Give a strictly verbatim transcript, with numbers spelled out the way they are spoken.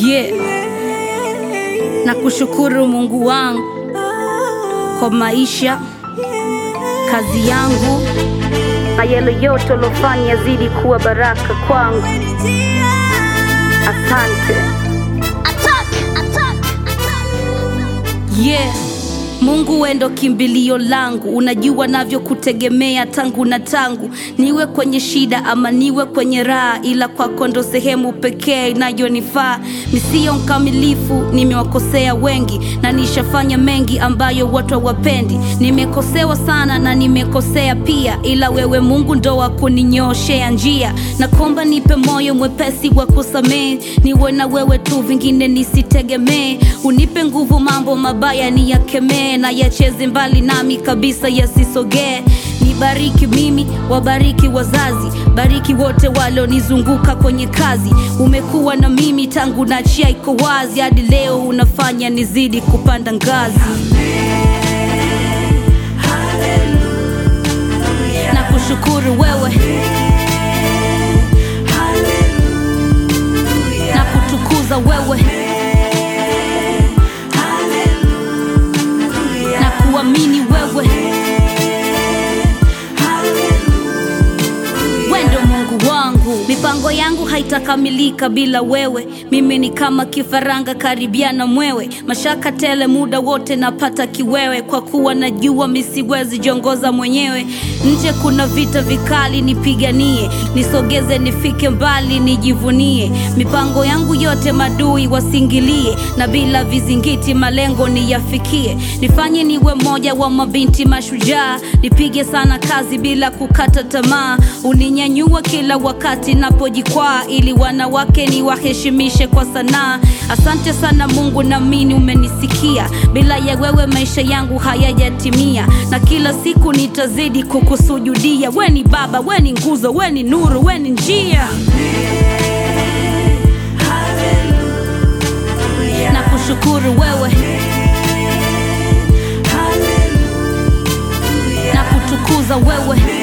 Yeah. Na kushukuru Mungu wangu kwa maisha, kazi yangu na yale yote ulofanya zidi kuwa baraka kwangu. Asante. Attack, attack, attack. Yeah. Mungu wendo kimbilio langu, unajua navyo kutegemea tangu na tangu. Niwe kwenye shida ama niwe kwenye raha, ila kwako ndo sehemu pekee inayonifaa. Misio mkamilifu, nimewakosea wengi na nishafanya mengi ambayo watu hawapendi. Nimekosewa sana na nimekosea pia, ila wewe Mungu ndo wa kuninyoshea njia. Nakomba nipe moyo mwepesi wa kusamehe, niwe na wewe tu, vingine nisitegemee. Unipe nguvu mambo mabaya niyakemee, na yacheze mbali nami kabisa yasisogee. Nibariki mimi, wabariki wazazi, bariki wote walionizunguka kwenye kazi. Umekuwa na mimi tangu nachia iko wazi, hadi leo unafanya nizidi kupanda ngazi. Na kushukuru wewe, na kutukuza wewe, na kuamini wewe. Wendo Mungu wangu, mipango yangu haitakamilika bila wewe. Mimi ni kama kifaranga karibiana mwewe, mashaka tele muda wote napata kiwewe. Kwa kuwa najua misiwezi jongoza mwenyewe, nje kuna vita vikali nipiganie. Nisogeze nifike mbali nijivunie, mipango yangu yote madui wasingilie. Na bila vizingiti malengo niyafikie, nifanye niwe moja wa mabinti mashujaa. Nipige sana kazi bila kukata tamaa, uninyanyua kila wakati napojikwaa, ili wanawake ni waheshimishe kwa sanaa. Asante sana Mungu, naamini umenisikia. Bila ya wewe maisha yangu hayajatimia, na kila siku nitazidi kukusujudia. We ni baba, we ni nguzo, we ni nuru, we ni njia. Na kushukuru wewe, na kutukuza wewe.